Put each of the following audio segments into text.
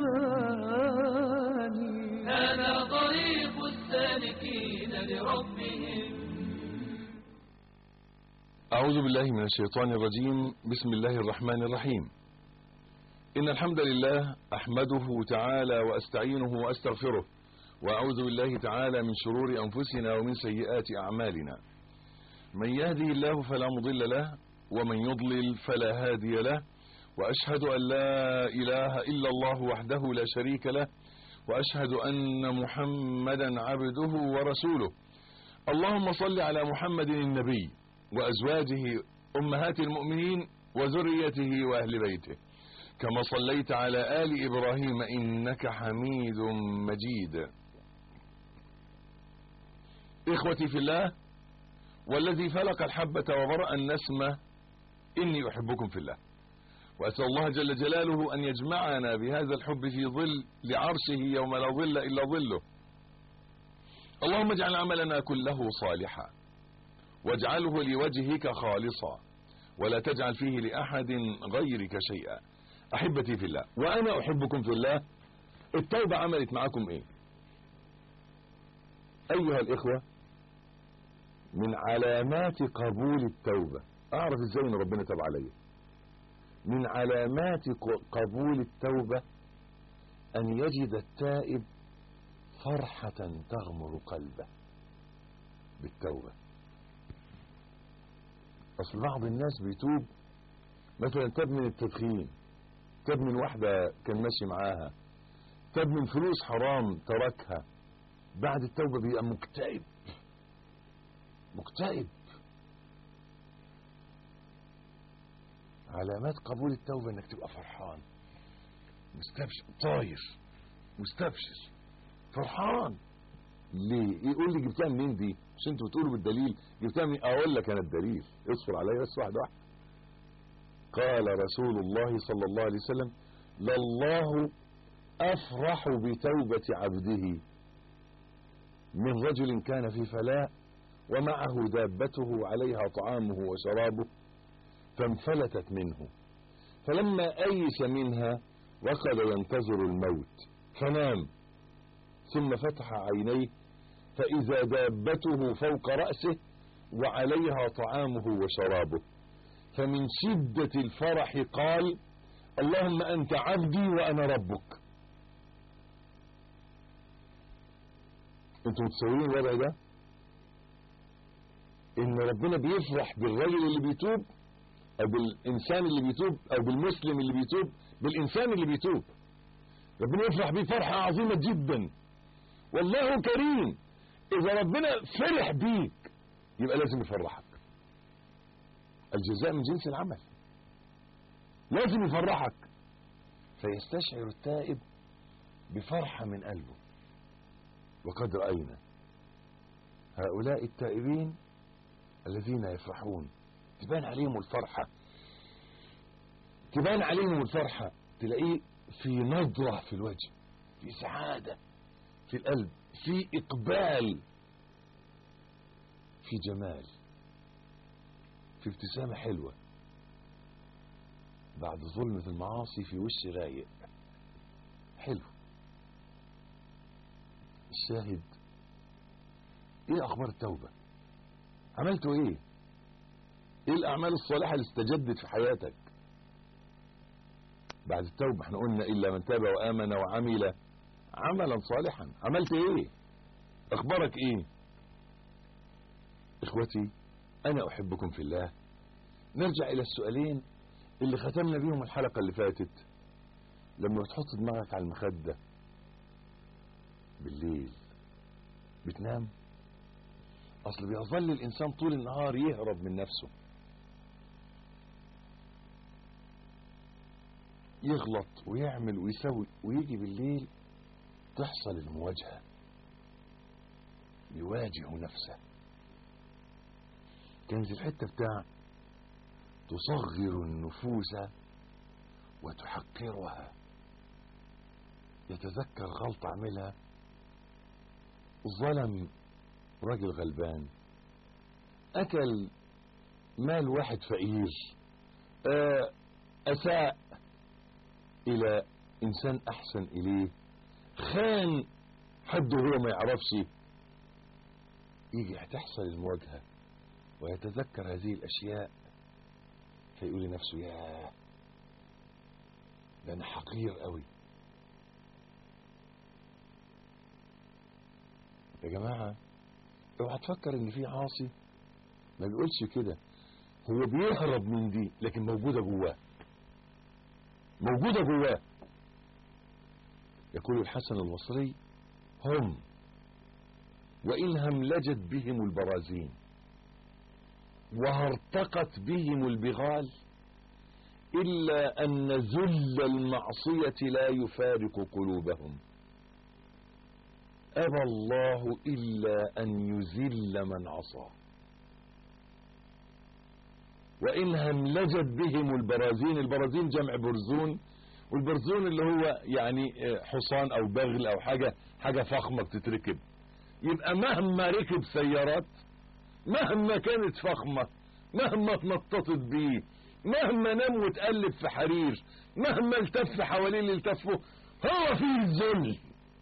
هذا طريق السالكين لربهم. أعوذ بالله من الشيطان الرجيم. بسم الله الرحمن الرحيم. إن الحمد لله أحمده تعالى وأستعينه وأستغفره، وأعوذ بالله تعالى من شرور أنفسنا ومن سيئات أعمالنا. من يهدي الله فلا مضل له، ومن يضلل فلا هادي له، وأشهد أن لا إله إلا الله وحده لا شريك له، وأشهد أن محمدا عبده ورسوله. اللهم صل على محمد النبي وأزواجه أمهات المؤمنين وذريته وأهل بيته، كما صليت على آل إبراهيم إنك حميد مجيد. إخوتي في الله، والذي فلق الحبة وبرأ النسمة، إني أحبكم في الله، وأسأل الله جل جلاله أن يجمعنا بهذا الحب في ظل لعرشه يوم لا ظل إلا ظله. اللهم اجعل عملنا كله صالحا، واجعله لوجهك خالصا، ولا تجعل فيه لأحد غيرك شيئا. أحبتي في الله وأنا أحبكم في الله، التوبة عملت معكم إيه أيها الإخوة؟ من علامات قبول التوبة، أعرف إزاي إن ربنا تاب علي. من علامات قبول التوبة أن يجد التائب فرحة تغمر قلبه بالتوبة. أصل بعض الناس بيتوب، مثلا تاب من التدخين، تاب من واحدة كان ماشي معاها، تاب من فلوس حرام تركها، بعد التوبة بيبقى مكتئب. علامات قبول التوبة انك تبقى فرحان، مستبشر، طاير، مستبشر، فرحان. ليه؟ يقول لي جبتها منين دي؟ مش انتوا بتقولوا بالدليل؟ جبتها منين؟ اقول لك انا الدليل، اصبر عليا بس واحده واحده. قال رسول الله صلى الله عليه وسلم: لله افرح بتوبة عبده من رجل كان في فلاة ومعه دابته عليها طعامه وشرابه فانفلتت منه، فلما أيس منها وقد ينتظر الموت فنام، ثم فتح عينيه فإذا دابته فوق رأسه وعليها طعامه وشرابه، فمن شدة الفرح قال: اللهم أنت عبدي وأنا ربك. انتم متصورين الوضع ده؟ ان ربنا بيفرح بالرجل اللي بيتوب، او بالانسان اللي بيتوب، او بالمسلم اللي بيتوب، بالانسان اللي بيتوب. ربنا يفرح بيه فرحة عظيمة جدا. والله كريم، اذا ربنا فرح بيك يبقى لازم يفرحك. الجزاء من جنس العمل، لازم يفرحك. فيستشعر التائب بفرحة من قلبه. وقد رأينا هؤلاء التائبين الذين يفرحون، تبان عليهم الفرحة، تلاقيه في نضرة في الوجه، في سعادة في القلب، في إقبال، في جمال، في ابتسامة حلوة بعد ظلمة المعاصي، في وش رايق حلو. الشاهد، ايه اخبار التوبة؟ عملتوا ايه؟ ايه الاعمال الصالحة اللي استجدت في حياتك بعد التوبة؟ احنا قلنا الا من تاب وامن وعمل عملا صالحا. عملت ايه؟ اخبارك ايه؟ اخوتي انا احبكم في الله. نرجع الى السؤالين اللي ختمنا بيهم الحلقة اللي فاتت. لما بتحط دماغك على المخدة بالليل بتنام، اصل بيظل الانسان طول النهار يهرب من نفسه، يغلط ويعمل ويسوي، ويجي بالليل تحصل المواجهة، يواجه نفسه. كانت الحتة بتاع تصغر النفوس وتحقرها. يتذكر غلطة عملها، ظلم راجل غلبان، اكل مال واحد فقير، اساء الى انسان احسن اليه، خان حد وهو ما يعرفش، يجي هتحصل المواجهة ويتذكر هذه الاشياء فيقول لنفسه ياه ده انا حقير قوي. يا جماعة اوعى تفكر ان في عاصي ما بيقولش كده، هو بيهرب من دي لكن موجودة جواه، موجودة جواه. يقول الحسن البصري هم وإن هملجت بهم البرازين وهرتقت بهم البغال إلا أن ذل المعصية لا يفارق قلوبهم، أبى الله إلا أن يذل من عصاه. وإن هملجت بهم البرازين، البرازين جمع برزون، والبرزون اللي هو يعني حصان أو بغل أو حاجة فخمة بتتركب. يبقى مهما ركب سيارات، مهما كانت فخمة، مهما اتنططت بيه، مهما نام وتقلب في حرير، مهما التف حواليه اللي التفه، هو فيه الذل،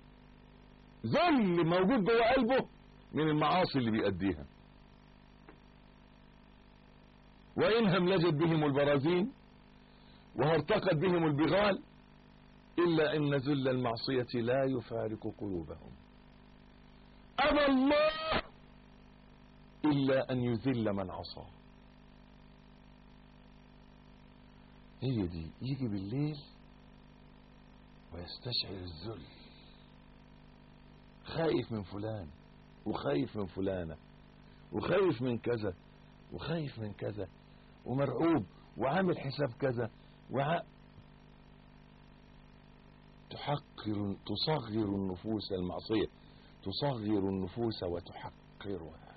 ذل موجود جوه قلبه من المعاصي اللي بيأديها. وإن هملجت بهم البرازين وهرتقت بهم البغال إلا أن ذل المعصية لا يفارق قلوبهم، أبى الله إلا أن يذل من عصاه. هي دي، يجي بالليل ويستشعر الذل، خايف من فلان وخايف من فلانة وخايف من كذا وخايف من كذا ومرعوب وعامل حساب كذا تصغر النفوس، المعصية تصغر النفوس وتحقرها.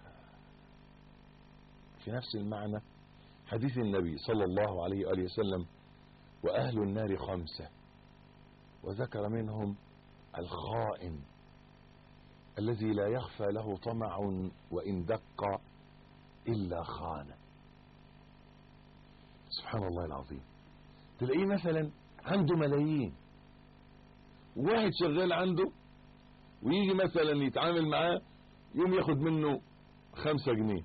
في نفس المعنى حديث النبي صلى الله عليه وآله وسلم وأهل النار 5، وذكر منهم الخائن الذي لا يخفى له طمع وإن دق إلا خان. سبحان الله العظيم. تلاقيه مثلا عنده ملايين، واحد شغال عنده ويجي مثلا يتعامل معاه يوم ياخد منه 5 جنيه.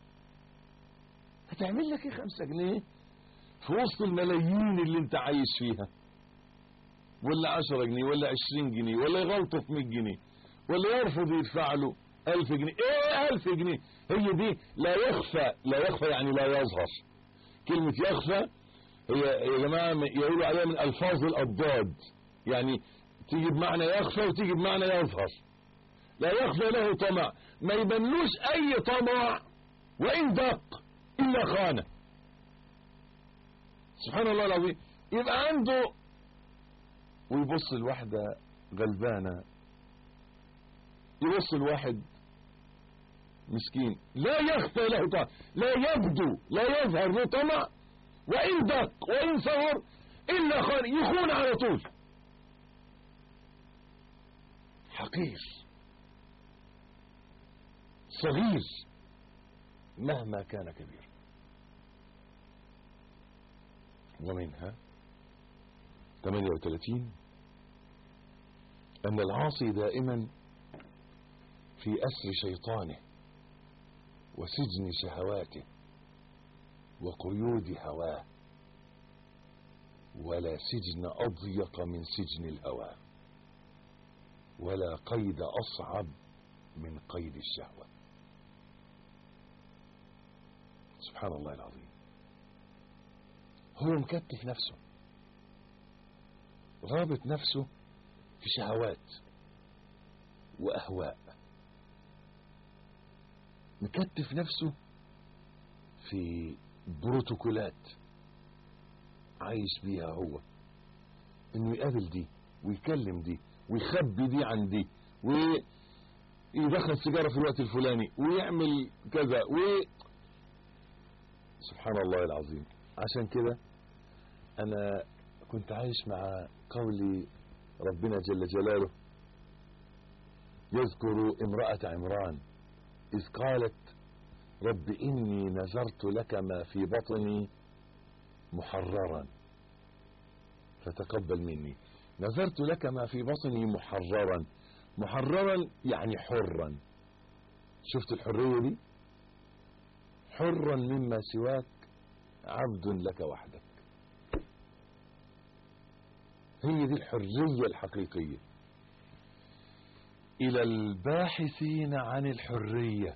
هتعمل لك ايه 5 جنيه في وسط الملايين اللي انت عايش فيها؟ ولا 10 جنيه ولا 20 جنيه ولا يغلطه في 100 جنيه ولا يرفض يدفع له 1000 جنيه. ايه 1000 جنيه؟ هي دي لا يخفى، لا يخفى يعني لا يظهر. كلمة يخفى هي يا جماعة يقولوا عليها من الفاظ الاضداد، يعني تيجي بمعنى يخفى وتيجي بمعنى يظهر. لا يخفى له طمع، ما يبنلوش اي طمع وان دق الا خانه. سبحان الله العظيم. يبقى عنده ويبص الواحدة غلبانة، يبص الواحد مسكين، لا يخفى له طمع، لا يبدو، لا يظهر له طمع وإن دق وإن صغر إلا خان، يخون على طول. حقير صغير مهما كان كبير. ومنها 38 أن العاصي دائما في أسر شيطانه وسجن شهواته وقيود هواه، ولا سجن أضيق من سجن الهوى، ولا قيد أصعب من قيد الشهوة. سبحان الله العظيم. هو مكتف نفسه، رابط نفسه في شهوات وأهواء، مكتف نفسه في بروتوكولات عايش بيها هو، انه يقابل دي ويكلم دي ويخبي دي عن دي ويدخل سيجارة في الوقت الفلاني ويعمل كذا سبحان الله العظيم. عشان كده انا كنت عايش مع قول ربنا جل جلاله يذكر امرأة عمران إذ قالت رب إني نذرت لك ما في بطني محررا فتقبل مني. نذرت لك ما في بطني محررا. محررا يعني حرا. شفت الحرية دي؟ حرا مما سواك عبد لك وحدك. هي دي الحرية الحقيقية. إلى الباحثين عن الحرية: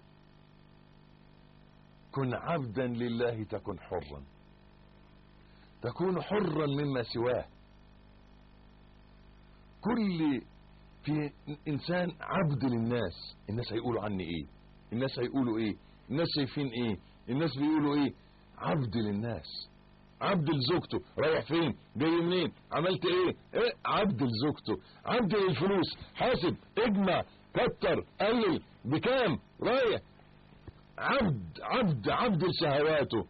كن عبدا لله تكن حرا، تكون حرا مما سواه. كل في إنسان عبد للناس. الناس هيقولوا عني إيه؟ الناس هيقولوا إيه؟ الناس شايفين إيه؟ الناس بيقولوا إيه؟ عبد للناس. عبد لزوجته. رايح فين؟ جاي منين؟ عملت إيه؟ عبد لزوجته. عبد للفلوس. حاسب، اجمع، كتر، قلل، بكام، رايح. عبد لشهواته،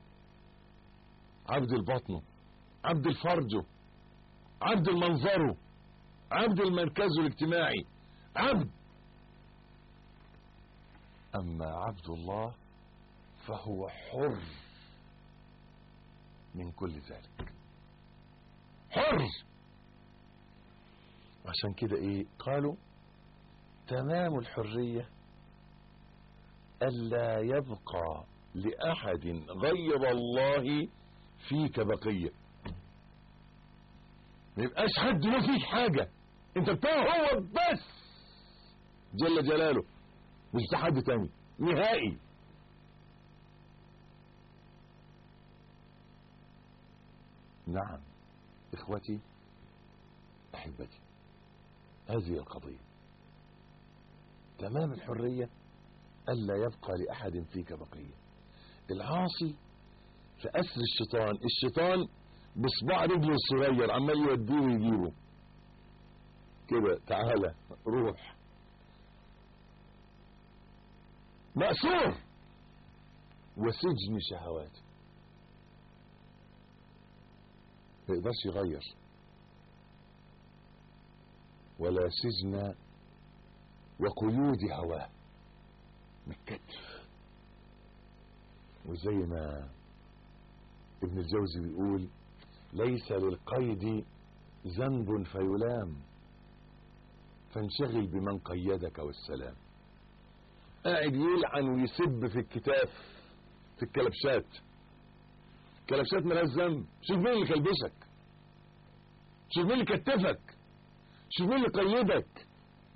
عبد لبطنه، عبد لفرجه، عبد لمنظره، عبد المركز الاجتماعي، عبد. أما عبد الله فهو حر من كل ذلك. حر. عشان كده ايه قالوا؟ تمام الحرية ألا يبقى لأحد غير الله فيك بقية. ما يبقاش حد له فيك حاجة، انت بتاعه هو بس جل جلاله، مش بتاع حد تاني نهائي. نعم اخوتي احبتي، هذه القضية. تمام الحرية ألا يبقى لأحد فيك بقية. العاصي في أسر الشيطان. الشيطان بصباع رجله الصغير عمال يوديه ويجيبه كده، تعالى روح، مأسور وسجن شهواته. ما يقدرش يغير، ولا سجن وقيود هواه، متكتف. وزي ما ابن الجوزي بيقول: ليس للقيد ذنب فيلام، فانشغل بمن قيدك والسلام. قاعد يلعن ويسب في الكتاف، في الكلبشات. الكلبشات مالهاش ذنب. شوف مين اللي كلبشك، شوف مين اللي كتفك، شوف مين اللي قيدك.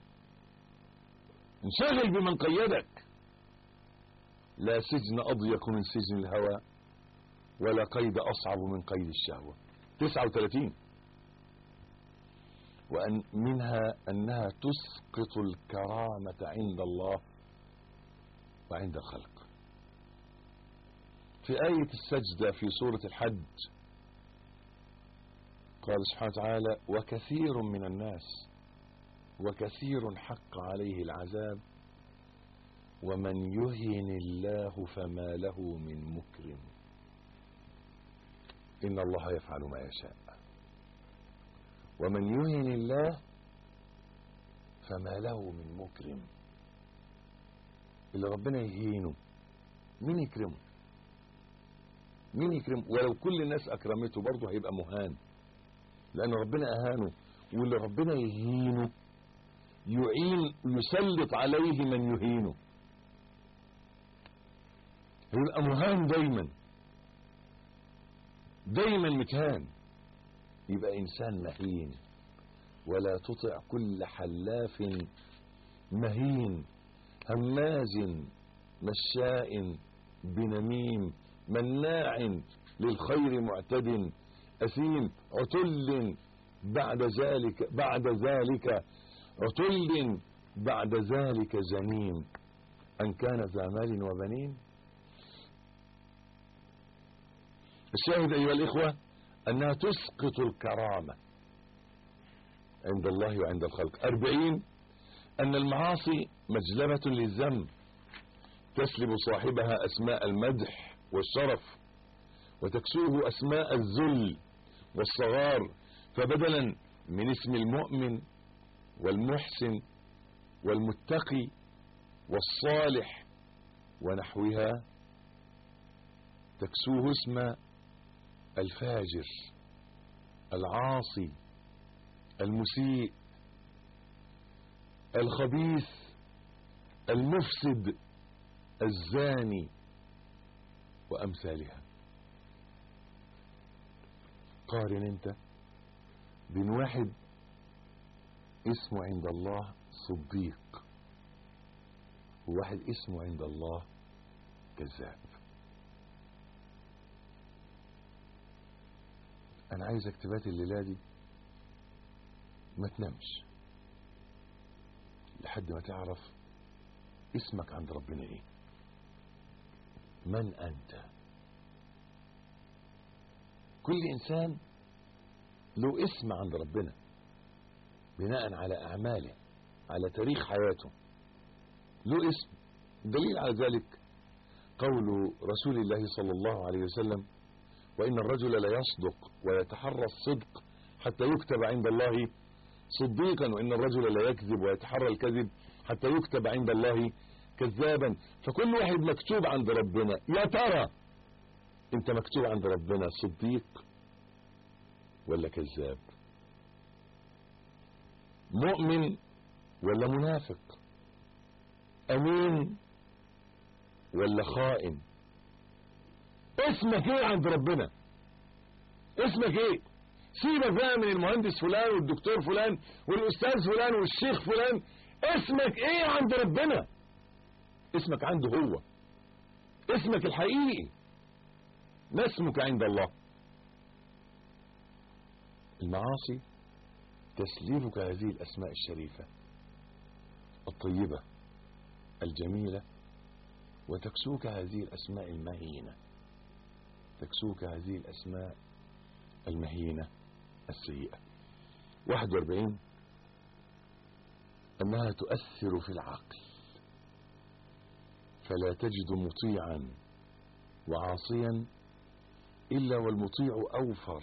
انشغل بمن قيدك. لا سجن أضيق من سجن الهوى، ولا قيد أصعب من قيد الشهوة. 39. وأن منها أنها تسقط الكرامة عند الله وعند الخلق. في آية السجدة في سورة الحج قال سبحانه وتعالى: وكثير من الناس وكثير حق عليه العذاب ومن يهن الله فما له من مكرم إن الله يفعل ما يشاء. ومن يهن الله فما له من مكرم. اللي ربنا يهينه مين يكرمه؟ مين يكرمه؟ ولو كل الناس أكرمته برضه هيبقى مهان، لأن ربنا أهانه. واللي ربنا يهينه يعين ويسلط عليه من يهينه، هيبقى مهان دايما، دايما متهان. يبقى إنسان مهين. ولا تطع كل حلاف مهين هماز مشاء بنميم مناع للخير معتد أثيم عتل بعد ذلك عتل بعد ذلك زنيم أن كان ذا مال وبنين. الشاهد أيها الإخوة أنها تسقط الكرامة عند الله وعند الخلق. 40. أن المعاصي مجلبة للذم، تسلب صاحبها أسماء المدح والشرف، وتكسوه أسماء الذل والصغار، فبدلا من اسم المؤمن والمحسن والمتقي والصالح ونحوها تكسوه اسم الفاجر العاصي المسيء، الخبيث، المفسد، الزاني وأمثالها. قارن انت بين واحد اسمه عند الله صديق وواحد اسمه عند الله كذاب. انا عايزك تبات الليلة دي ما تنامش لحد ما تعرف اسمك عند ربنا ايه، من انت. كل انسان له اسم عند ربنا بناء على اعماله، على تاريخ حياته له اسم. دليل على ذلك قول رسول الله صلى الله عليه وسلم: وإن الرجل لا يصدق ويتحرى الصدق حتى يكتب عند الله صديقا، وإن الرجل لا يكذب ويتحرى الكذب حتى يكتب عند الله كذابا. فكل واحد مكتوب عند ربنا. يا ترى انت مكتوب عند ربنا صديق ولا كذاب؟ مؤمن ولا منافق؟ امين ولا خائن؟ اسمك ايه عند ربنا؟ اسمك ايه؟ سيبك بقى من المهندس فلان والدكتور فلان والاستاذ فلان والشيخ فلان. اسمك ايه عند ربنا؟ اسمك عنده هو، اسمك الحقيقي. ما اسمك عند الله؟ المعاصي تسليبك هذه الاسماء الشريفة الطيبة الجميلة، وتكسوك هذه الاسماء المهينة، تكسوك هذه الاسماء المهينة السيئة. 41 انها تؤثر في العقل، فلا تجد مطيعا وعاصيا الا والمطيع اوفر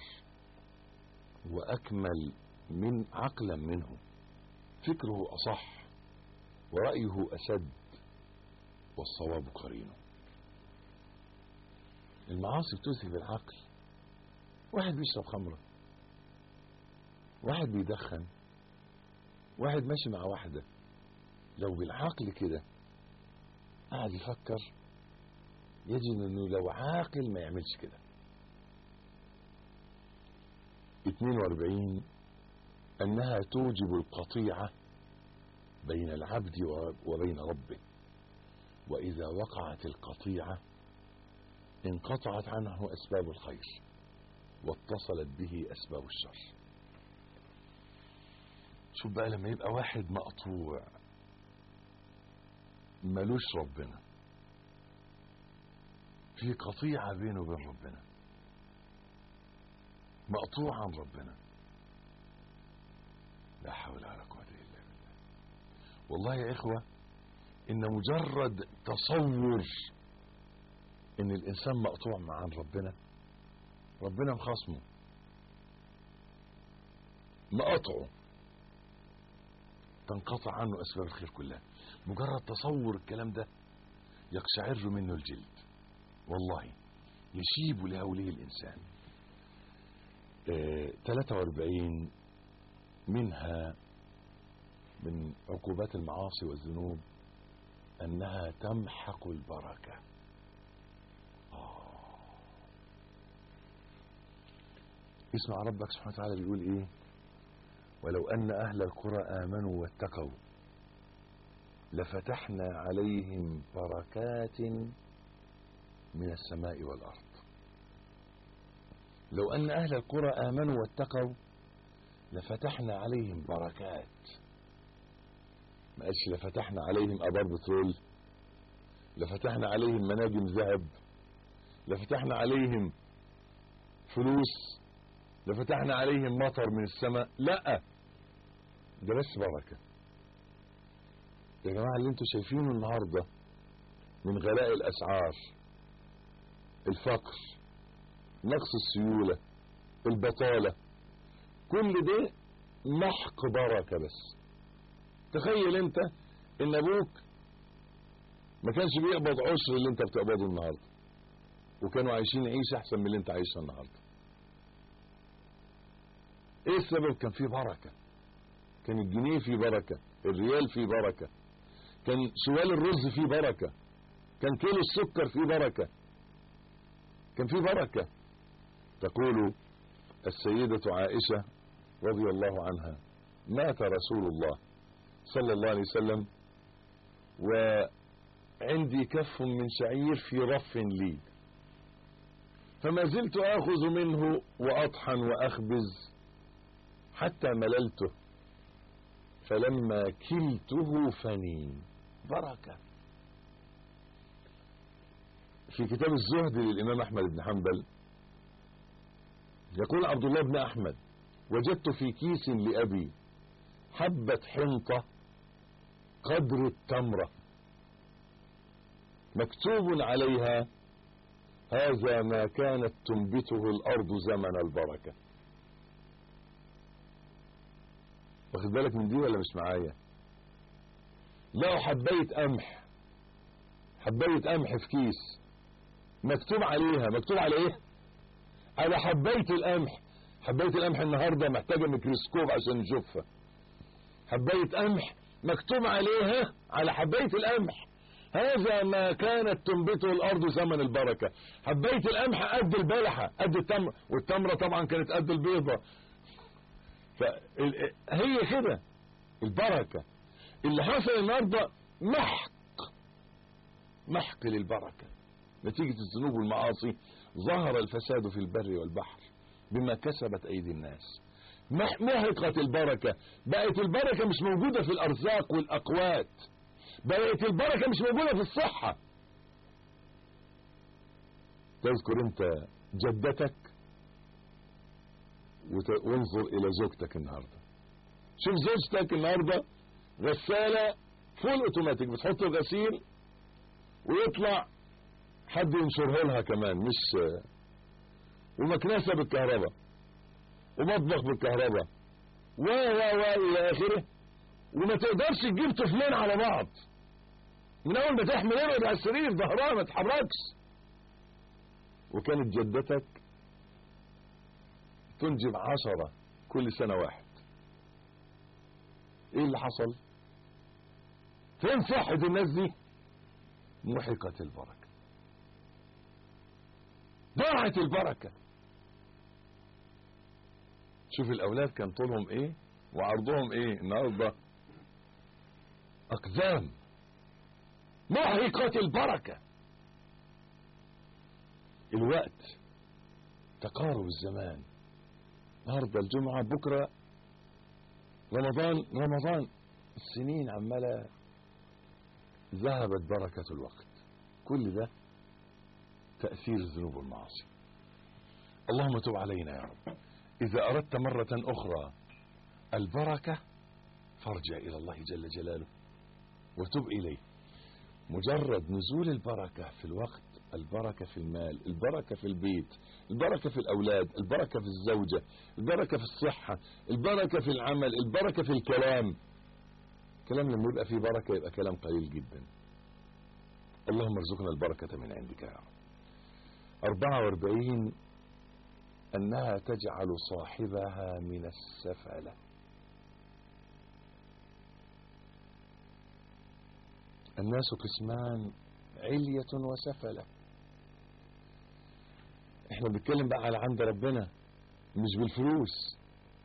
واكمل من عقلا منه، فكره اصح ورأيه اسد والصواب قرينه. المعاصي بتذهب العقل. واحد بيشرب خمرة، واحد بيدخن، واحد ماشي مع واحدة، لو بالعقل كده قاعد يفكر يجد انه لو عاقل ما يعملش كده. 42 انها توجب القطيعة بين العبد وبين ربه، واذا وقعت القطيعة انقطعت عنه اسباب الخير واتصلت به اسباب الشر. شوف بقى لما يبقى واحد مقطوع ملوش ربنا، في قطيعة بينه وبين ربنا، مقطوع عن ربنا، لا حول ولا قوة الا بالله. والله يا اخوة ان مجرد تصور ان الانسان مقطوع عن ربنا، ربنا مخاصمه مقطعه، تنقطع عنه اسباب الخير كلها. مجرد تصور الكلام ده يقشعر منه الجلد، والله يشيب لهوله الانسان. 43 منها من عقوبات المعاصي والذنوب انها تمحق البركة. اسمع ربك سبحانه وتعالى بيقول ايه: ولو ان اهل القرى امنوا واتقوا لفتحنا عليهم بركات من السماء والارض. لو ان اهل القرى امنوا واتقوا لفتحنا عليهم بركات. ما قالش لفتحنا عليهم ابار بترول، لفتحنا عليهم مناجم ذهب، لفتحنا عليهم فلوس، لفتحنا عليهم مطر من السماء. لا، ده بس بركة. يا جماعة اللي انتوا شايفينه النهاردة من غلاء الاسعار، الفقر، نقص السيولة، البطالة، كل ده محق بركة. بس تخيل انت ان ابوك ما كانش بيقبض عشر اللي انت بتقبضه النهاردة، وكانوا عايشين عيشة احسن من اللي انت عايشها النهاردة. ايه السبب؟ كان فيه بركة. كان الجنيه فيه بركة، الريال فيه بركة، كان شوال الرز فيه بركة، كان كيلو السكر فيه بركة، كان فيه بركة. تقول السيدة عائشة رضي الله عنها: مات رسول الله صلى الله عليه وسلم وعندي كف من شعير في رف لي، فما زلت آخذ منه وأطحن وأخبز حتى مللته، فلما كلته فني. بركة. في كتاب الزهد للإمام أحمد بن حنبل يقول عبد الله بن أحمد: وجدت في كيس لأبي حبة حنطة قدر التمرة مكتوب عليها: هذا ما كانت تنبته الأرض زمن البركة. واخد بالك من دي ولا مش معايا؟ لقوا حباية قمح، حباية قمح في كيس مكتوب عليها، مكتوب على ايه؟ على حباية القمح. حباية القمح النهاردة محتاجة ميكروسكوب عشان نشوفها. حباية قمح مكتوب عليها، على حباية القمح: هذا ما كانت تنبته الارض زمن البركة. حباية القمح قد البلحة، قد التمر، والتمرة طبعا كانت قد البيضة. فهي كده البركة. اللي حصل النهاردة محق للبركة نتيجة الذنوب والمعاصي. ظهر الفساد في البر والبحر بما كسبت ايدي الناس. محقت البركة. بقت البركة مش موجودة في الارزاق والاقوات، بقت البركة مش موجودة في الصحة. تذكر انت جدتك وانظر الى زوجتك النهاردة. شوف زوجتك النهاردة غسالة فول اوتوماتيك، بتحط الغسيل ويطلع حد ينشره لها كمان، مش ومكنسة بالكهرباء ومطبخ بالكهرباء الى اخره، وما تقدرش تجيب طفلين على بعض. من اول ما تحمل يقعد على السرير ظهرها ما تتحركش. وكانت جدتك تنجب 10 كل سنة واحد. ايه اللي حصل؟ فين صحة الناس دي؟ محقت البركة، ضاعت البركة. شوف الاولاد كان طولهم ايه وعرضهم ايه، النهارده اقدام. محقت البركة. الوقت، تقارب الزمان، النهارده الجمعة، بكرة رمضان. السنين عمالة، ذهبت بركة الوقت. كل ده تأثير الذنوب والمعاصي. اللهم تب علينا يا رب. إذا أردت مرة أخرى البركة فارجع إلى الله جل جلاله وتب إليه. مجرد نزول البركة في الوقت، البركة في المال، البركة في البيت، البركة في الأولاد، البركة في الزوجة، البركة في الصحة، البركة في العمل، البركة في الكلام. كلام لما يبقى فيه بركة يبقى كلام قليل جدا. اللهم ارزقنا البركة من عندك يا رب. 44 أنها تجعل صاحبها من السفلة. الناس قسمان: علية وسفلة. احنا بنتكلم بقى على عند ربنا مش بالفلوس.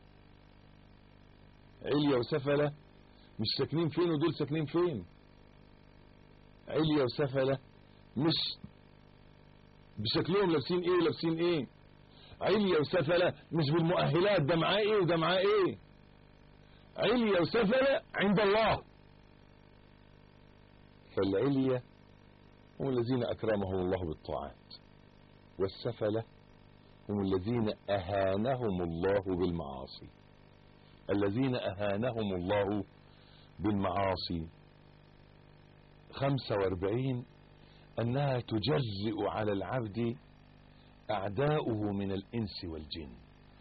علية وسفلة مش ساكنين فين ودول ساكنين فين. علية وسفلة مش بشكلهم لابسين ايه ولابسين ايه. علية وسفلة مش بالمؤهلات، ده معاه ايه وده معاه ايه. علية وسفلة عند الله. فالعلية هم الذين أكرمهم الله بالطاعات، والسفلة هم الذين أهانهم الله بالمعاصي. الذين أهانهم الله بالمعاصي. 45 أنها تجرئ على العبد أعداؤه من الإنس والجن.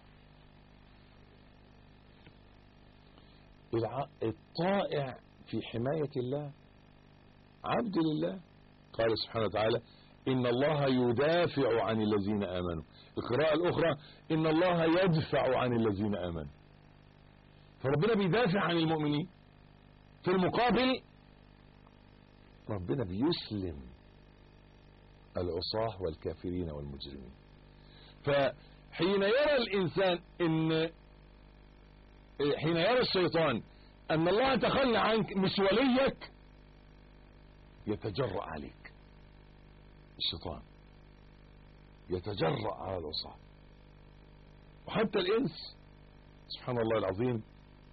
الطائع في حماية الله عبد لله. قال سبحانه وتعالى: إن الله يدافع عن الذين آمنوا. القراءة الأخرى: إن الله يدفع عن الذين آمنوا. فربنا بيدافع عن المؤمنين، في المقابل ربنا بيسلم العصاة والكافرين والمجرمين. فحين يرى الإنسان حين يرى الشيطان أن الله تخلى عنك مش وليك، يتجرأ عليك. الشيطان يتجرأ على العصاة. وحتى الإنس سبحان الله العظيم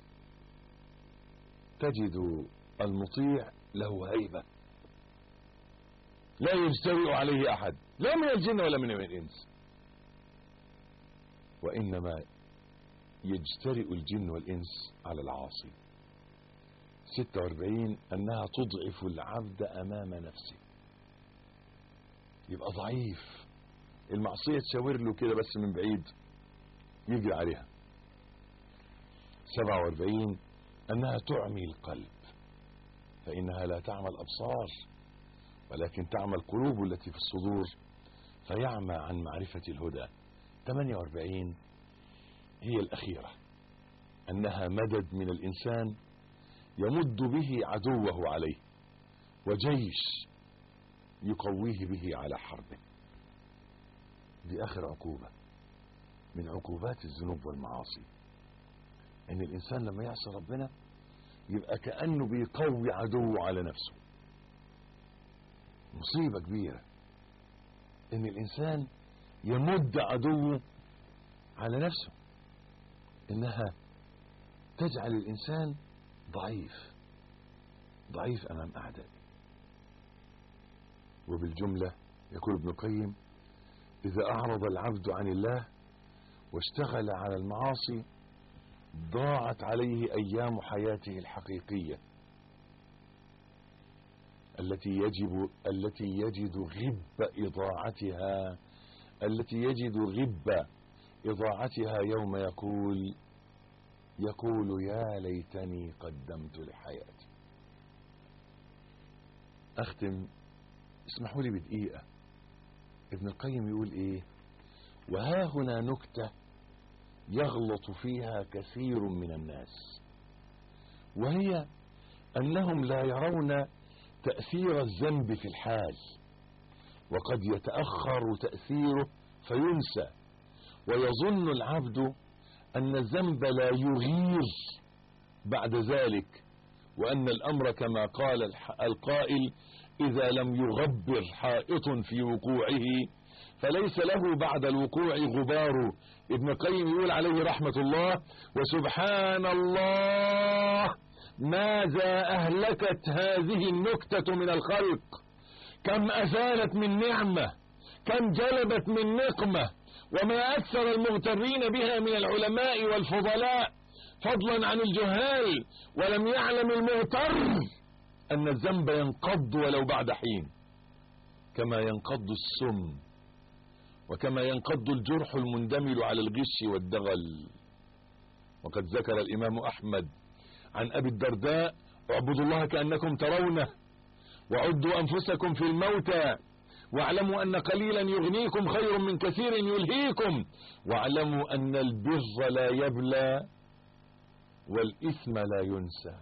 تجد المطيع له هيبة لا يجترئ عليه أحد، لا من الجن ولا من الإنس، وإنما يجترئ الجن والإنس على العاصي. 46 أنها تضعف العبد أمام نفسه، يبقى ضعيف، المعصية تشاور له كده بس من بعيد يجري عليها. 47 أنها تعمي القلب، فإنها لا تعمى الأبصار ولكن تعمى القلوب التي في الصدور فيعمى عن معرفة الهدى. 48 هي الأخيرة، أنها مدد من الإنسان يمد به عدوه عليه، وجيش يقويه به على حربه. دي آخر عقوبة من عقوبات الذنوب والمعاصي، ان الانسان لما يعصي ربنا يبقى كأنه بيقوي عدوه على نفسه. مصيبة كبيرة ان الانسان يمد عدوه على نفسه، انها تجعل الانسان ضعيف امام اعدائه. وبالجملة يقول ابن القيم: اذا اعرض العبد عن الله واشتغل على المعاصي ضاعت عليه ايام حياته الحقيقية التي يجد غب اضاعتها يوم يقول يا ليتني قدمت لحياتي. اختم، اسمحوا لي بدقيقة. ابن القيم يقول ايه: وها هنا نكتة يغلط فيها كثير من الناس، وهي انهم لا يرون تأثير الذنب في الحال، وقد يتأخر تأثيره فينسى، ويظن العبد ان الذنب لا يغير بعد ذلك، وان الامر كما قال القائل: اذا لم يغبر حائط في وقوعه فليس له بعد الوقوع غبار. ابن القيم يقول عليه رحمة الله: وسبحان الله ماذا أهلكت هذه النكتة من الخلق، كم أزالت من نعمة، كم جلبت من نقمة، وما أكثر المغترين بها من العلماء والفضلاء فضلا عن الجهال. ولم يعلم المغتر أن الذنب ينقض ولو بعد حين، كما ينقض السم، وكما ينقض الجرح المندمل على الغش والدغل. وقد ذكر الإمام أحمد عن أبي الدرداء: اعبدوا الله كأنكم ترونه، وعدوا أنفسكم في الموتى، واعلموا أن قليلا يغنيكم خير من كثير يلهيكم، واعلموا أن البر لا يبلى والإثم لا ينسى.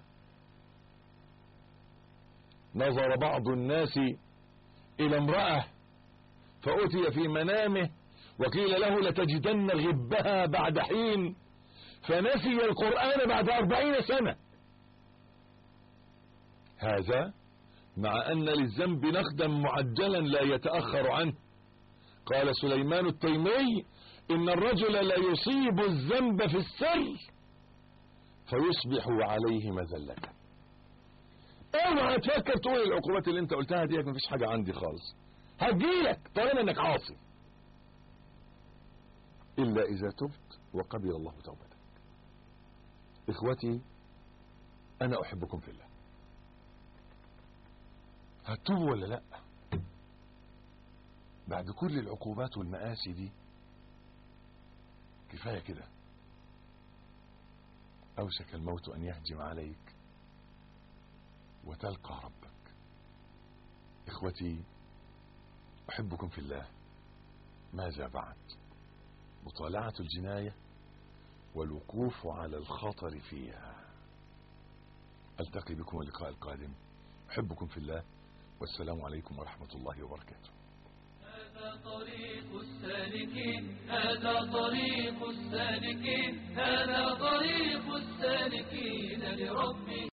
نظر بعض الناس إلى امرأة فأتي في منامه وقيل له: لتجدن غبها بعد حين، فنسي القرآن بعد 40 سنة. هذا مع أن للذنب نقدا معجلا لا يتأخر عنه. قال سليمان التيمي: إن الرجل لا يصيب الذنب في السر فيصبح عليه مذلة. اوعى تفكر تقول العقوبات اللي انت قلتها دي مفيش حاجة عندي خالص، هتجيلك طالما انك عاصي، الا اذا تبت وقبل الله توبتك. اخوتي، انا احبكم في الله. هتوبوا ولا لا؟ بعد كل العقوبات والمآسي دي كفاية كده. اوشك الموت ان يهجم عليك وتلقى ربك. اخوتي، احبكم في الله. ماذا بعد؟ مطالعة الجناية والوقوف على الخطر فيها. ألتقي بكم اللقاء القادم، أحبكم في الله، والسلام عليكم ورحمة الله وبركاته. هذا طريق السالكين، هذا طريق السالكين، هذا طريق السالكين لربهم.